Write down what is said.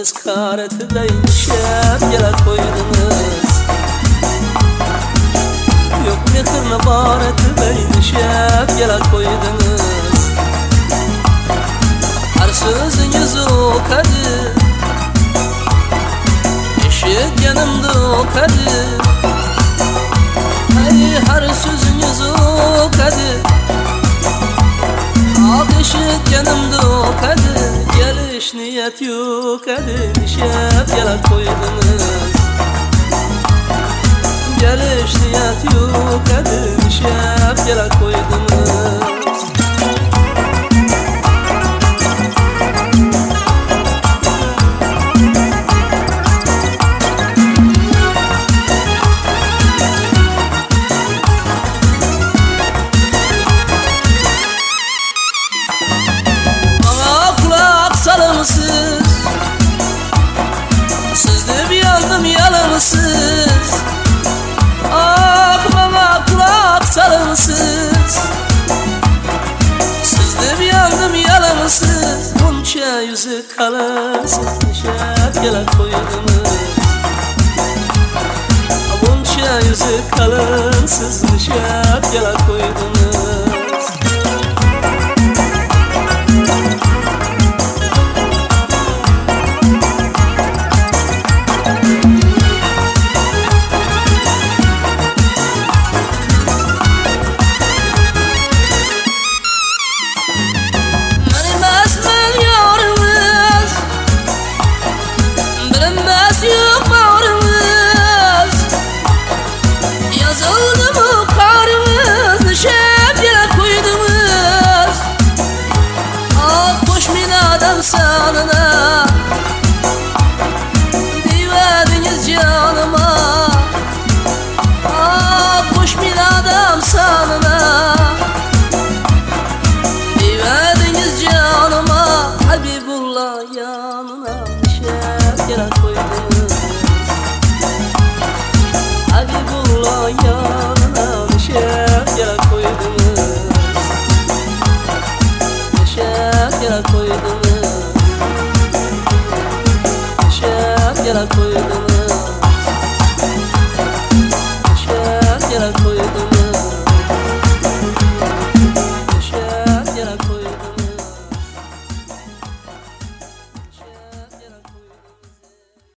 Gözünüz karetiyle inişer gele koydunuz. Yok mehirne baretiyle inişer gele koydunuz. Her sözünüz o kadir, eşitgenimde o kadir. Hey, her sözünüz o kadir, ah eşitgenimde o kadir. Geliş niyet yok kadir, nişep gele koydunuz. Geliş niyet yok kadir, nişep gele koydunuz. Siz de bir yandım yalansız. Ah bana kulak sarılsız. Siz de bir yandım yalansız. Bunca yüzü kalansız, nişep gele koydunuz. Bunca yüzü kalansız, nişep gele koydunuz.